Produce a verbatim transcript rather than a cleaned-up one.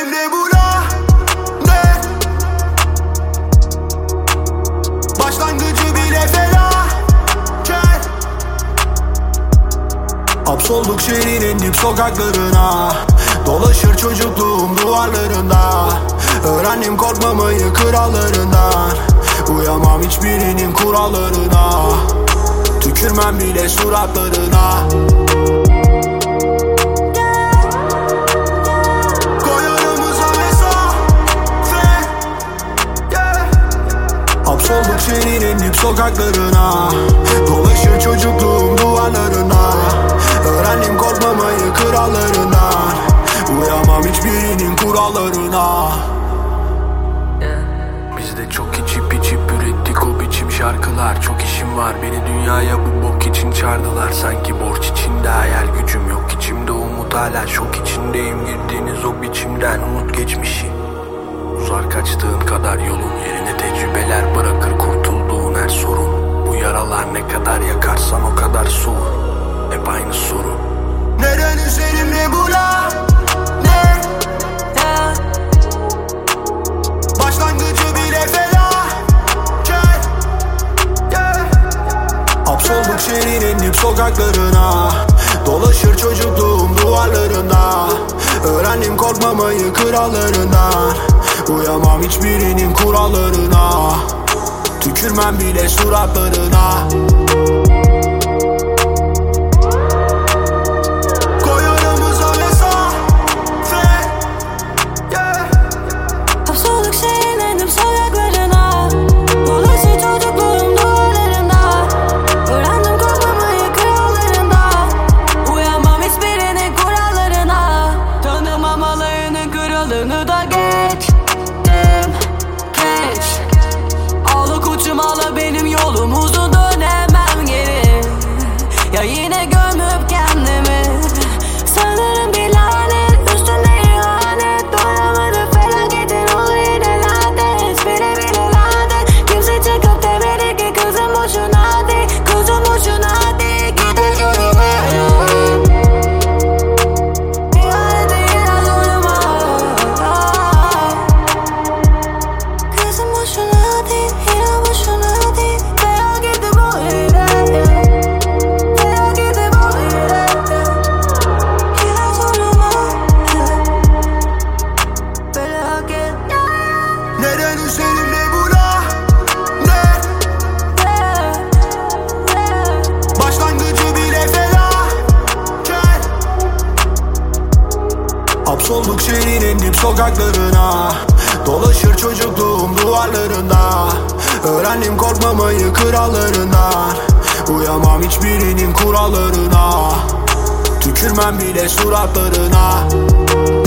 üzerimde bu lanet. Başlangıcı bile felaket. Hapsolduk şehrin dip sokaklarına, dolaşır çocukluğum duvarlarında. Öğrendim korkmamayı krallarından, uyamam hiçbirinin kurallarına. Tükürmem bile suratlarına. Koy aramıza mesafe, yeah. Hapsolduk şehrin dip sokaklarına, dolaşır çocukluğum duvarlarına. Öğrendim korkmamayı krallarından, uyamam hiçbirinin kurallarına. Biz de çok içip içip ürettik o biçim şarkılar. Çok işim var, beni dünyaya bu bok için çağırdılar. Sanki borç içinde hayal gücüm yok, içimde umut hala şok içindeyim. Girdiğiniz o biçimden unut geçmişi. Uzar kaçtığın kadar yolun, yerine tecrübeler bırakır kurtulduğun her sorun. Bu yaralar ne kadar yakarsan o kadar soğur. Hep aynı soru. Neden üzerimde bu lanet? Başlangıcı bile felaket, yeah. Hapsolduk şehrin dip sokaklarına, dolaşır çocukluğum duvarlarında. Öğrendim korkmamayı krallarından, uyamam hiçbirinin kurallarına. Tükürmem bile suratlarına. Kralını da geçtim, geç. Ağla koçum ağla, benim yolum uzun, dönemem geri. Ya yine gömüp kendimi, sanırım bir lanet, üstüne ihanet. Doyamadı felaketin olu yine lanet, bile bile lanet. Kimse çıkıp demedi ki kızım boşuna değil, kızım boşuna değil. Gidin yoluma. Neden üzerimde bu lanet? Başlangıcı bile felaket. Hapsolduk şehrin dip sokaklarına, dolaşır çocukluğum duvarlarında. Öğrendim korkmamayı krallarından, uyamam hiçbirinin kurallarına. Tükürmem bile suratlarına.